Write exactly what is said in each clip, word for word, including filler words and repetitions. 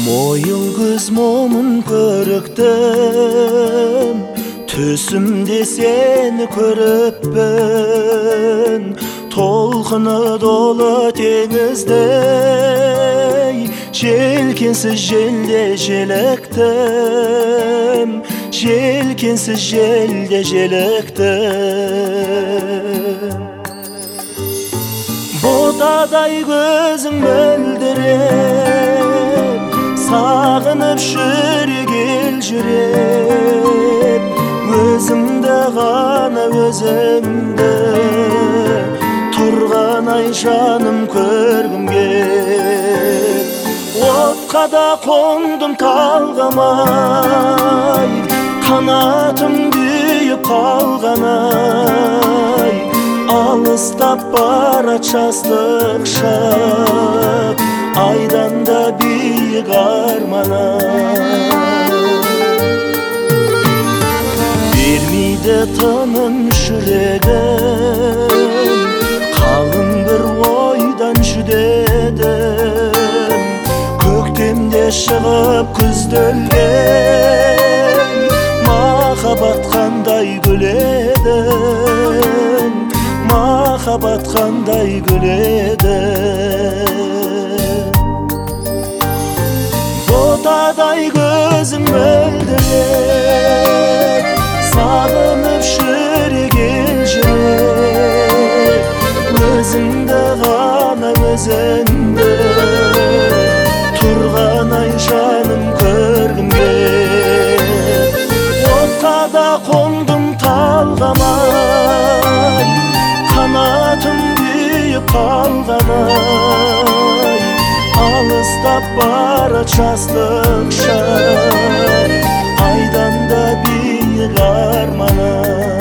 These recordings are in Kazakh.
Мойыл күз момын көріктім, түсімде сені көріппін. Толқыны долы теңіздей, желкенсіз желде желіктім, желкенсіз желде желіктім. Ботадай көзің мөлдіреп, сағынып жүрек елжіреп, өзіңді ғана өзіңді тұрған ай жаным көргім кеп. Отқа да қондым талғамай, қанатым күйіп қалғанай, алыстап барат жастық шақ, айдан да биік арманай. Бермейді тыным жүрегім, қалың бір ойдан жүдедім. Көктемде шығып күзде өлген, махаббат қандай гүледің, махаббат қандай гүледің. Ботадай көзің мөлдіреп, сағынып жүрек елжіреп, өзіңді ғана өзіңді тұрған ай жаным көргім кеп. Отқа да қондым талғамай, қанатым күйіп қалғанай, алыстап барат жастық шақ, айдан да биік арманай.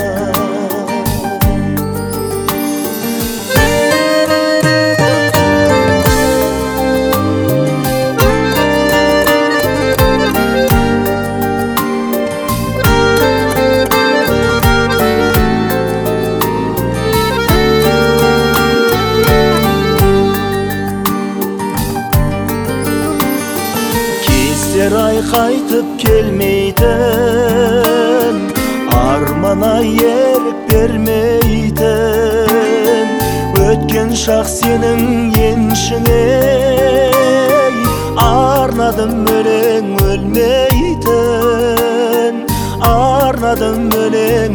Ай қайтып келмейтін, армана ерік бермейтін, өткен шақ сенің еншіңе, арнадым өлең өлмейтін, арнадым өлең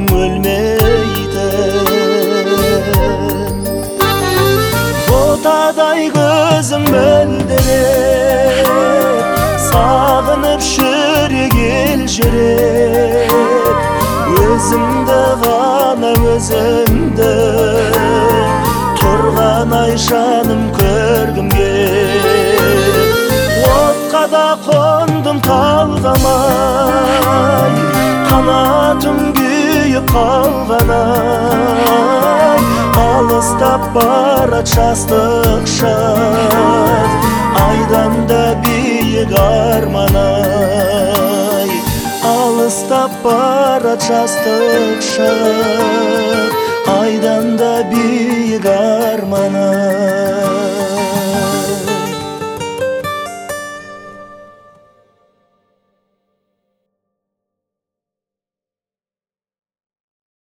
өлмейтін. Ботадай көзің мөлдіреп, сағынып жүрек елжіреп, өзіңді ғана өзіңді тұрған ай жаным көргім кеп. Отқа да қондым талғамай, қанатым күйіп қалғанай, алыстап барат жастық шақ, айдан да биік арманай, алыстап барат жастық шақ, айдан да биік арманай.